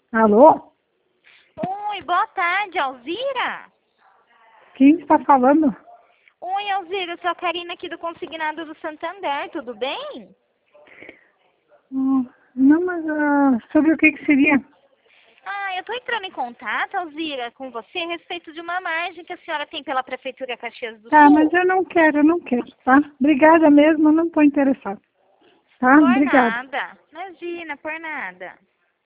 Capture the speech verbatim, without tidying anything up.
Alô? Oi, boa tarde, Alzira. Quem está falando? Oi, Alzira, eu sou a Karina aqui do Consignado do Santander, tudo bem? Hum, Não, mas ah, sobre o que que seria? Ah, eu tô entrando em contato, Alzira, com você a respeito de uma margem que a senhora tem pela Prefeitura Caxias do Tá, mas Sul. eu não quero, eu não quero, tá? Obrigada mesmo, eu não estou interessada. Tá? Por Obrigada. nada. Imagina, por nada.